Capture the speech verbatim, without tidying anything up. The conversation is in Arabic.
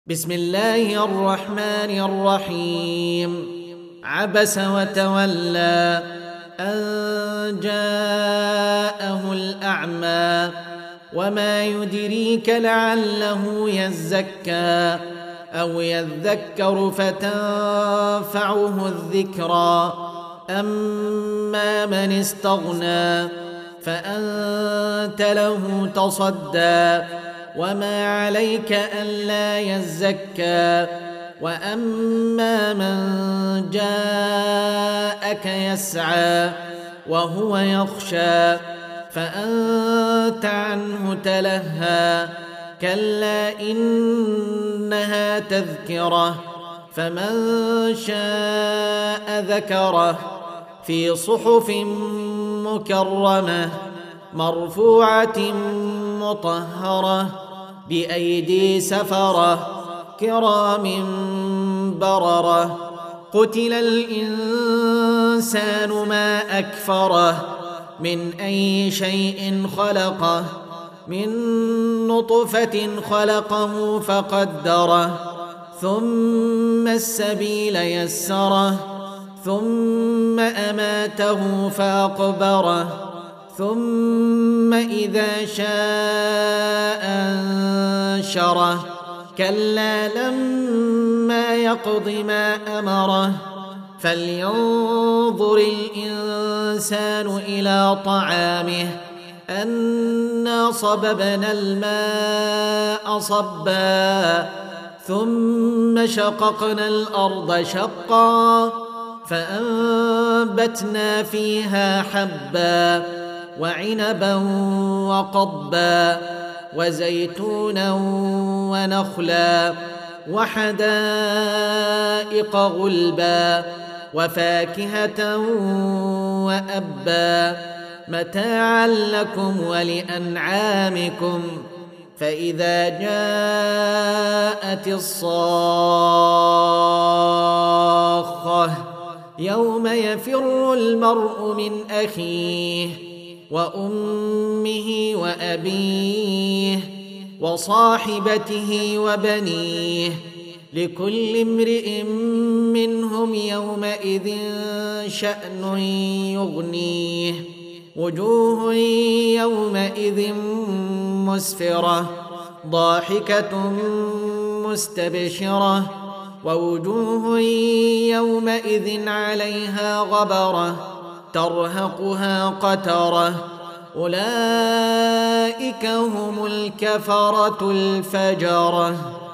بسم الله الرحمن الرحيم. عبس وتولى أن جاءه الأعمى وما يدريك لعله يزكى أو يذكر فتنفعه الذكرى. أما من استغنى فأنت له تصدى وما عليك ألا يزكى. وأما من جاءك يسعى وهو يخشى فأنت عنه تلهى. كلا إنها تذكرة فمن شاء ذكره في صحف مكرمة مرفوعة مطهرة بأيدي سفرة كرام بررة. قتل الإنسان ما أكفره من أي شيء خلقه من نطفة خلقه فقدره ثم السبيل يسره ثم أماته فأقبره ثم إذا شاء أنشره. كلا لما يقض ما أمره فلينظر الإنسان إلى طعامه أنا صببنا الماء صبا ثم شققنا الأرض شقا فأنبتنا فيها حبا وعنبا وقضبا وزيتونا ونخلا وحدائق غلبا وفاكهة وأبا متاعا لكم ولأنعامكم. فإذا جاءت الصاخة يوم يفر المرء من أخيه وأمه وأبيه وصاحبته وبنيه لكل امرئ منهم يومئذ شأن يغنيه. وجوه يومئذ مسفرة ضاحكة مستبشرة ووجوه يومئذ عليها غبرة ترهقها قترة. أولئك هم الكفرة الفجرة.